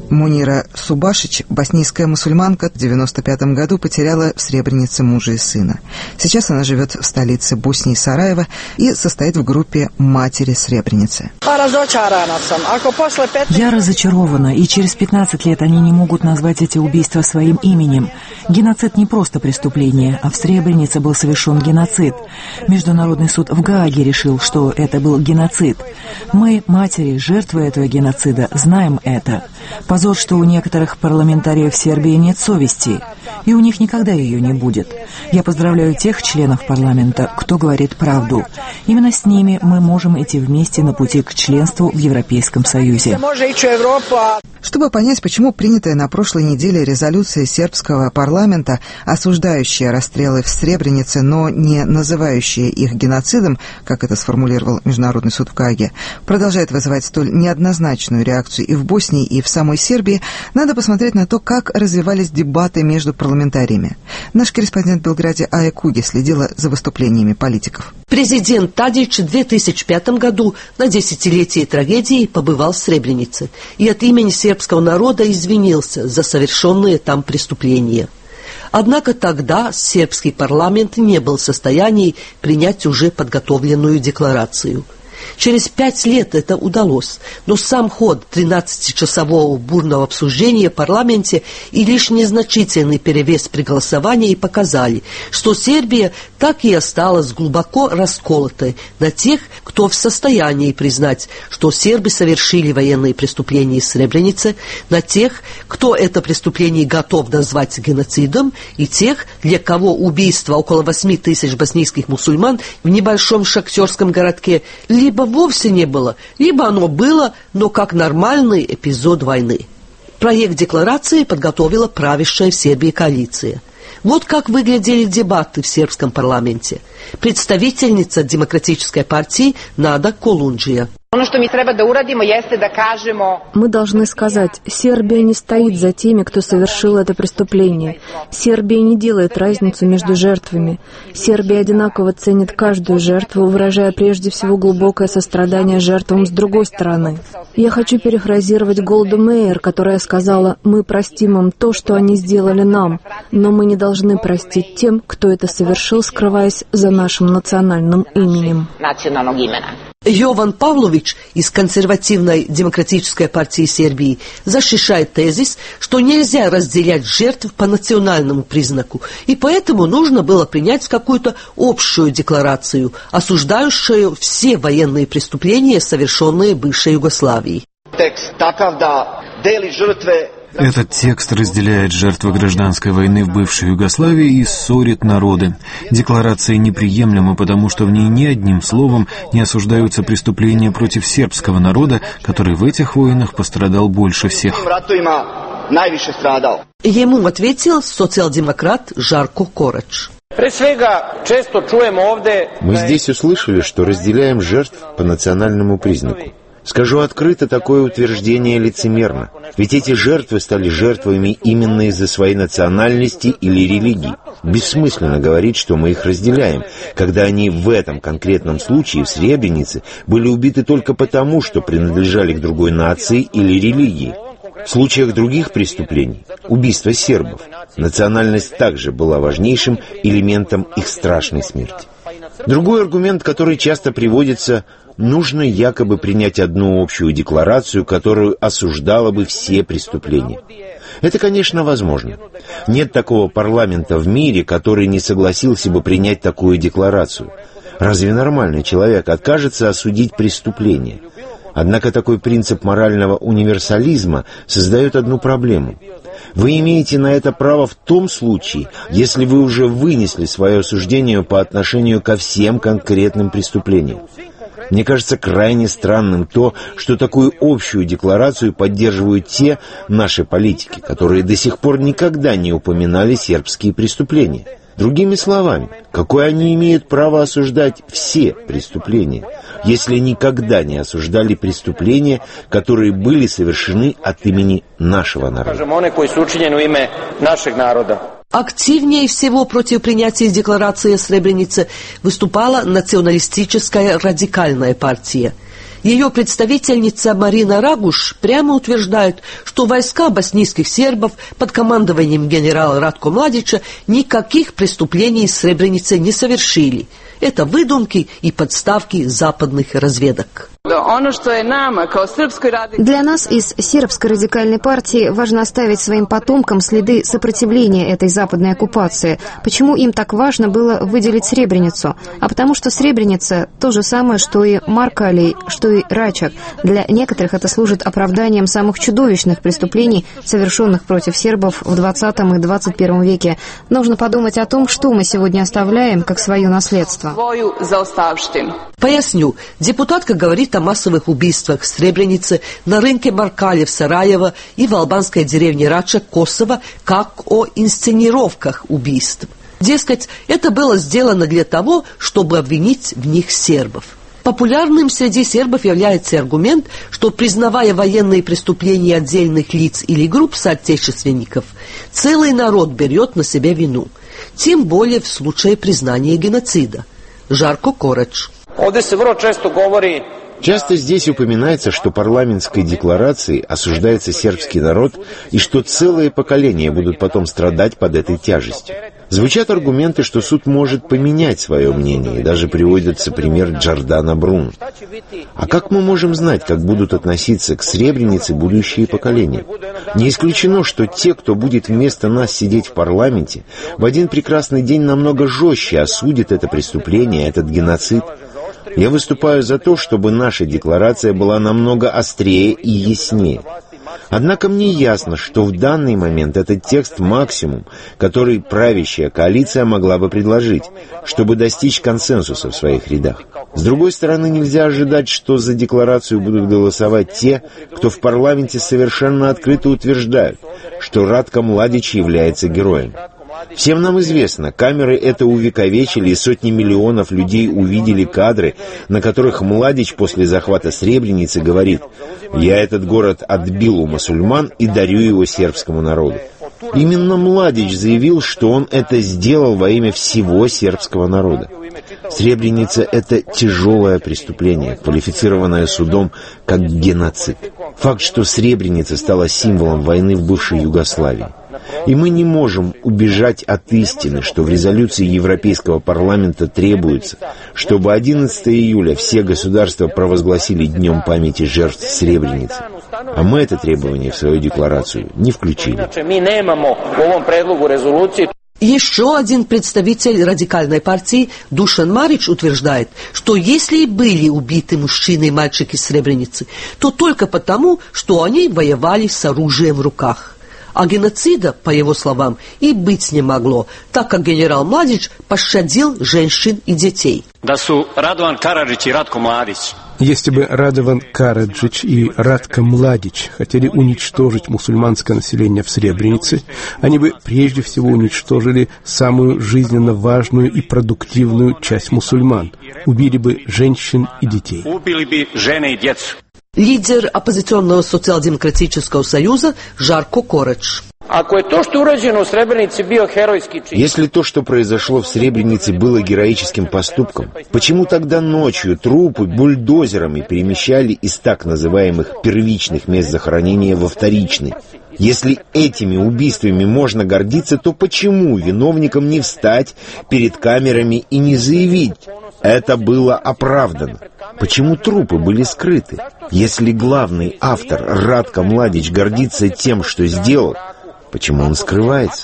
Мунира Субашич, боснийская мусульманка, в 1995 году потеряла в Сребренице мужа и сына. Сейчас она живет в столице Боснии Сараево и состоит в группе «Матери Сребреницы». Я разочарована, и через 15 лет они не могут назвать эти убийства своим именем. Геноцид не просто преступление, а в Сребренице был совершен геноцид. Международный суд в Гааге решил, что это был геноцид. Мы, матери, жертвы этого геноцида, знаем это. Позор, что у некоторых парламентариев Сербии нет совести, и у них никогда ее не будет. Я поздравляю тех членов парламента, кто говорит правду. Именно с ними мы можем идти вместе на пути к членству в Европейском Союзе. Чтобы понять, почему принятая на прошлой неделе резолюция сербского парламента, осуждающая расстрелы в Сребренице, но не называющая их геноцидом, как это сформулировал Международный суд в Гааге, продолжает вызывать столь неоднозначную реакцию и в Боснии, и в самой Сербии, надо посмотреть на то, как развивались дебаты между парламентариями. Наш корреспондент в Белграде Ая Куги следила за выступлениями политиков. Президент Тадич в 2005 году на 10-летие трагедии побывал в Сребренице и от имени сербского народа извинился за совершенные там преступления. Однако тогда сербский парламент не был в состоянии принять уже подготовленную декларацию. Через 5 лет это удалось, но сам ход 13-часового бурного обсуждения в парламенте и лишь незначительный перевес при голосовании показали, что Сербия так и осталась глубоко расколотой на тех, кто в состоянии признать, что сербы совершили военные преступления в Сребренице, на тех, кто это преступление готов назвать геноцидом, и тех, для кого убийство около 8 тысяч боснийских мусульман в небольшом шахтерском городке либо вовсе не было, либо оно было, но как нормальный эпизод войны. Проект декларации подготовила правящая в Сербии коалиция. Вот как выглядели дебаты в сербском парламенте. Представительница Демократической партии Нада Колунджия. Мы должны сказать, Сербия не стоит за теми, кто совершил это преступление. Сербия не делает разницу между жертвами. Сербия одинаково ценит каждую жертву, выражая прежде всего глубокое сострадание жертвам с другой стороны. Я хочу перефразировать Голду Меир, которая сказала: «Мы простим им то, что они сделали нам, но мы не должны простить тем, кто это совершил, скрываясь за нашим национальным именем». Йован Павлович из консервативной демократической партии Сербии защищает тезис, что нельзя разделять жертв по национальному признаку, и поэтому нужно было принять какую-то общую декларацию, осуждающую все военные преступления, совершенные в бывшей Югославии. Этот текст разделяет жертвы гражданской войны в бывшей Югославии и ссорит народы. Декларация неприемлема, потому что в ней ни одним словом не осуждаются преступления против сербского народа, который в этих войнах пострадал больше всех. Ему ответил социал-демократ Жарко Корач. Мы здесь услышали, что разделяем жертв по национальному признаку. Скажу открыто, такое утверждение лицемерно. Ведь эти жертвы стали жертвами именно из-за своей национальности или религии. Бессмысленно говорить, что мы их разделяем, когда они в этом конкретном случае в Сребренице были убиты только потому, что принадлежали к другой нации или религии. В случаях других преступлений, убийства сербов, национальность также была важнейшим элементом их страшной смерти. Другой аргумент, который часто приводится: нужно якобы принять одну общую декларацию, которую осуждала бы все преступления. Это, конечно, возможно. Нет такого парламента в мире, который не согласился бы принять такую декларацию. Разве нормальный человек откажется осудить преступление? Однако такой принцип морального универсализма создает одну проблему. Вы имеете на это право в том случае, если вы уже вынесли свое осуждение по отношению ко всем конкретным преступлениям. Мне кажется крайне странным то, что такую общую декларацию поддерживают те наши политики, которые до сих пор никогда не упоминали сербские преступления. Другими словами, какое они имеют право осуждать все преступления, если никогда не осуждали преступления, которые были совершены от имени нашего народа? Активнее всего против принятия декларации о Сребренице выступала националистическая радикальная партия. Ее представительница Марина Рагуш прямо утверждает, что войска боснийских сербов под командованием генерала Ратко Младича никаких преступлений в Сребренице не совершили. Это выдумки и подставки западных разведок. Для нас из сербской радикальной партии важно оставить своим потомкам следы сопротивления этой западной оккупации. Почему им так важно было выделить Сребреницу? А потому что Сребреница то же самое, что и Маркалей, что и Рачак. Для некоторых это служит оправданием самых чудовищных преступлений, совершенных против сербов в 20 и 21 веке. Нужно подумать о том, что мы сегодня оставляем как свое наследство. Поясню. Депутатка говорит о массовых убийствах в Сребренице, на рынке Маркале в Сараево и в албанской деревне Рачак, Косово, как о инсценировках убийств. Дескать, это было сделано для того, чтобы обвинить в них сербов. Популярным среди сербов является аргумент, что, признавая военные преступления отдельных лиц или групп соотечественников, целый народ берет на себя вину. Тем более в случае признания геноцида. Жарко Коридж. Часто здесь упоминается, что парламентской декларацией осуждается сербский народ и что целые поколения будут потом страдать под этой тяжестью. Звучат аргументы, что суд может поменять свое мнение, и даже приводится пример Джордана Бруно. А как мы можем знать, как будут относиться к Сребренице будущие поколения? Не исключено, что те, кто будет вместо нас сидеть в парламенте, в один прекрасный день намного жестче осудят это преступление, этот геноцид. Я выступаю за то, чтобы наша декларация была намного острее и яснее. Однако мне ясно, что в данный момент этот текст максимум, который правящая коалиция могла бы предложить, чтобы достичь консенсуса в своих рядах. С другой стороны, нельзя ожидать, что за декларацию будут голосовать те, кто в парламенте совершенно открыто утверждают, что Ратко Младич является героем. Всем нам известно, камеры это увековечили, и сотни миллионов людей увидели кадры, на которых Младич после захвата Сребреницы говорит: «Я этот город отбил у мусульман и дарю его сербскому народу». Именно Младич заявил, что он это сделал во имя всего сербского народа. Сребреница — это тяжелое преступление, квалифицированное судом как геноцид. Факт, что Сребреница стала символом войны в бывшей Югославии. И мы не можем убежать от истины, что в резолюции Европейского парламента требуется, чтобы 11 июля все государства провозгласили Днем памяти жертв Сребреницы. А мы это требование в свою декларацию не включили. Еще один представитель радикальной партии Душан Марич утверждает, что если и были убиты мужчины и мальчики из Сребреницы, то только потому, что они воевали с оружием в руках. А геноцида, по его словам, и быть не могло, так как генерал Младич пощадил женщин и детей. Если бы Радован Караджич и Ратко Младич хотели уничтожить мусульманское население в Сребренице, они бы прежде всего уничтожили самую жизненно важную и продуктивную часть мусульман. Убили бы женщин и детей. Лидер оппозиционного социал-демократического союза Жарко Коридж. Если то, что произошло в Сребренице, было героическим поступком, почему тогда ночью трупы бульдозерами перемещали из так называемых первичных мест захоронения во вторичные? Если этими убийствами можно гордиться, то почему виновникам не встать перед камерами и не заявить: это было оправдано? Почему трупы были скрыты? Если главный автор Ратко Младич гордится тем, что сделал, почему он скрывается?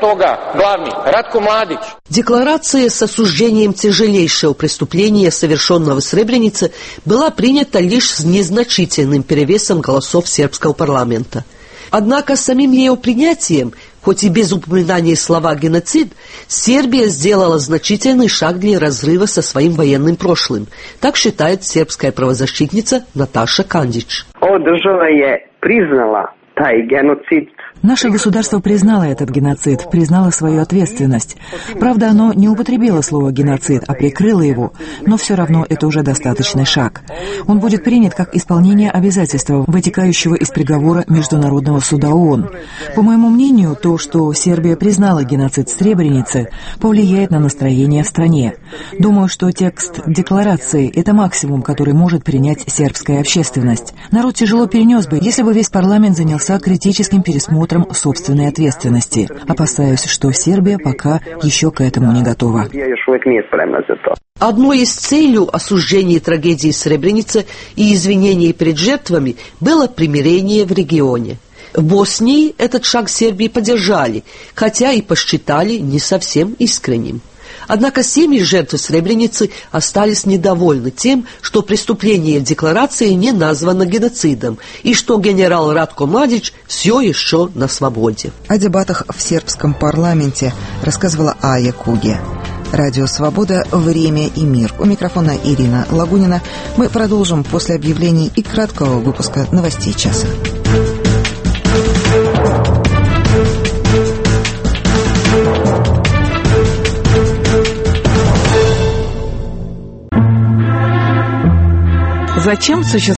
Декларация с осуждением тяжелейшего преступления, совершенного в Сребренице, была принята лишь с незначительным перевесом голосов сербского парламента. Однако самим ее принятием, хоть и без упоминания слова «геноцид», Сербия сделала значительный шаг для разрыва со своим военным прошлым. Так считает сербская правозащитница Наташа Кандич. Ova država je priznala taj genocid. Наше государство признало этот геноцид, признало свою ответственность. Правда, оно не употребило слово «геноцид», а прикрыло его, но все равно это уже достаточный шаг. Он будет принят как исполнение обязательства, вытекающего из приговора Международного суда ООН. По моему мнению, то, что Сербия признала геноцид в Сребренице, повлияет на настроение в стране. Думаю, что текст декларации – это максимум, который может принять сербская общественность. Народ тяжело перенес бы, если бы весь парламент занялся критическим пересмотром собственной ответственности. Опасаюсь, что Сербия пока еще к этому не готова. Одной из целей осуждения трагедии Сребреницы и извинений перед жертвами было примирение в регионе. В Боснии этот шаг Сербии поддержали, хотя и посчитали не совсем искренним. Однако семьи жертв Сребреницы остались недовольны тем, что преступление в декларации не названо геноцидом, и что генерал Ратко Младич все еще на свободе. О дебатах в сербском парламенте рассказывала Ая Куге. Радио «Свобода. Время и мир». У микрофона Ирина Лагунина. Мы продолжим после объявлений и краткого выпуска новостей часа. Зачем существует